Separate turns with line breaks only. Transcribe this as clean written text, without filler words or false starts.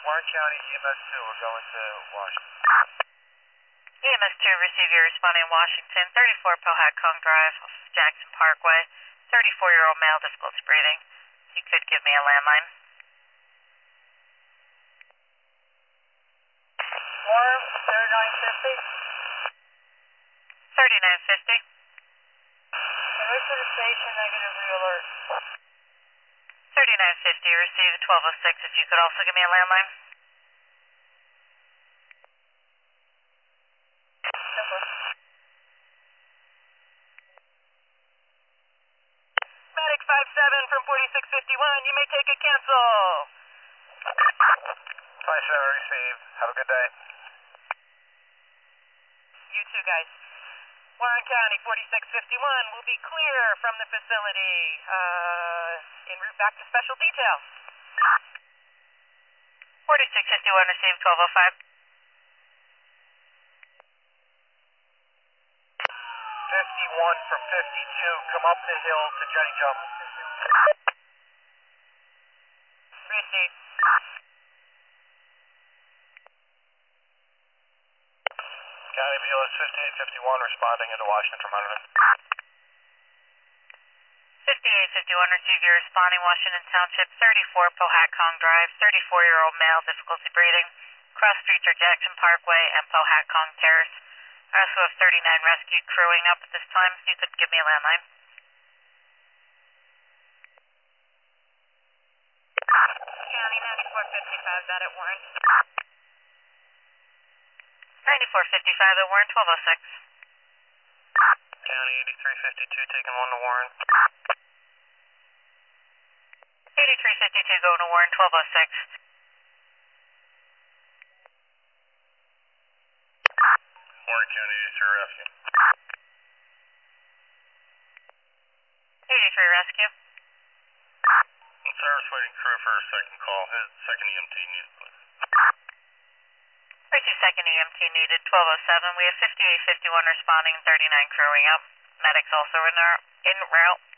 Warren County, EMS 2, we're going to Washington.
EMS 2, receive your responding in Washington, 34 Powhatan Drive, Jackson Parkway, 34-year-old male, difficulty breathing. You could give me a landline.
Warren, 3950.
3950.
Convey to the station, negative re-alert.
3950, receive 1206. If you could also give me a landline.
Simple.
Medic 57 from 4651, you may take a cancel.
27 received. Have a good day.
You too, guys. Warren County, 4651 will be clear from the facility en route back to special detail. 4651, receive 1205.
51 from 52, come up the hill to Jenny Jump.
Receive.
County BLS 5851 responding into Washington from Hunterton.
5851, receive your responding Washington Township, 34 Powhatan Drive, 34-year-old male, difficulty breathing. Cross streets are Jackson Parkway and Powhatan Terrace. I also have 39 rescued crewing up at this time, so you could give me a landline. County 9455, that at Warren. 9455 at Warren, 1206.
County 8352, taking 1 to Warren.
8352 going to Warren, 1206.
Warren County 83 rescue.
83 rescue.
Service waiting crew for a second call. His second EMT needed, please.
32nd EMT needed, 1207. We have 5851 responding and 39 crewing up. Medics also en route.